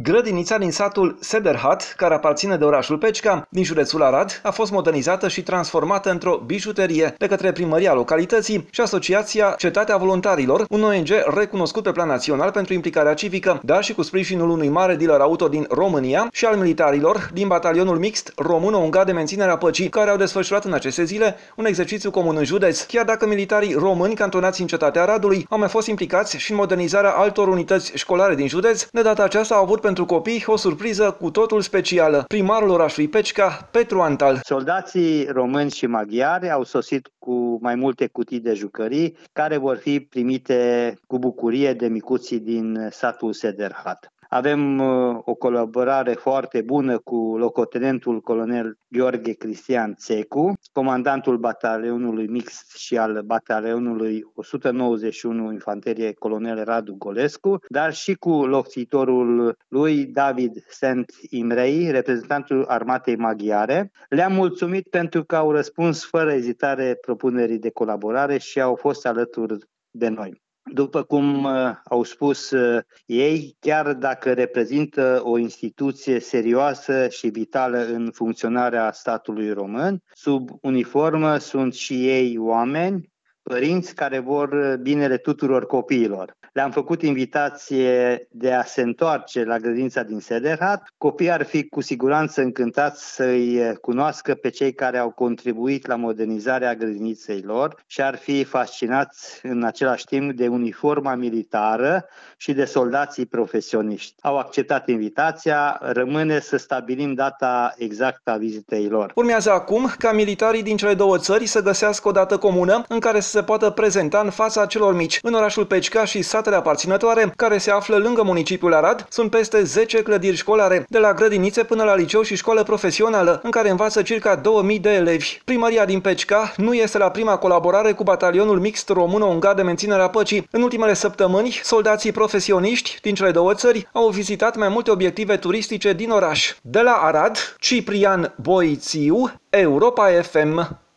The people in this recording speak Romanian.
Grădinița din satul Sederhat, care aparține de orașul Pecica, din județul Arad, a fost modernizată și transformată într-o bijuterie de către primăria localității și Asociația Cetatea Voluntarilor, un ONG recunoscut pe plan național pentru implicarea civică, dar și cu sprijinul unui mare dealer auto din România și al militarilor din batalionul mixt român-ungar de menținere a păcii, care au desfășurat în aceste zile un exercițiu comun în județ. Chiar dacă militarii români cantonați în cetatea Aradului au mai fost implicați și în modernizarea altor unități școlare din județ, de data aceasta au avut pentru copii o surpriză cu totul specială. Primarul orașului Pecica, Petru Antal. Soldații români și maghiari au sosit cu mai multe cutii de jucării care vor fi primite cu bucurie de micuții din satul Sederhat. Avem o colaborare foarte bună cu locotenentul colonel Gheorghe Cristian Țecu, comandantul batalionului mixt și al batalionului 191 Infanterie colonel Radu Golescu, dar și cu locțitorul lui David Szent Imrei, reprezentantul armatei maghiare. Le-am mulțumit pentru că au răspuns fără ezitare propunerii de colaborare și au fost alături de noi. După cum au spus ei, chiar dacă reprezintă o instituție serioasă și vitală în funcționarea statului român, sub uniformă sunt și ei oameni, părinți care vor binele tuturor copiilor. Le-am făcut invitație de a se întoarce la grădinița din Sederhat. Copiii ar fi cu siguranță încântați să-i cunoască pe cei care au contribuit la modernizarea grădiniței lor și ar fi fascinați în același timp de uniforma militară și de soldații profesioniști. Au acceptat invitația, rămâne să stabilim data exactă a vizitei lor. Urmează acum ca militarii din cele două țări să găsească o dată comună în care să se poată prezenta în fața celor mici. În orașul Pecica și satele aparținătoare, care se află lângă municipiul Arad, sunt peste 10 clădiri școlare, de la grădinițe până la liceu și școală profesională, în care învață circa 2000 de elevi. Primăria din Pecica nu este la prima colaborare cu batalionul mixt român-ungar de menținere a păcii. În ultimele săptămâni, soldații profesioniști din cele două țări au vizitat mai multe obiective turistice din oraș. De la Arad, Ciprian Boițiu, Europa FM.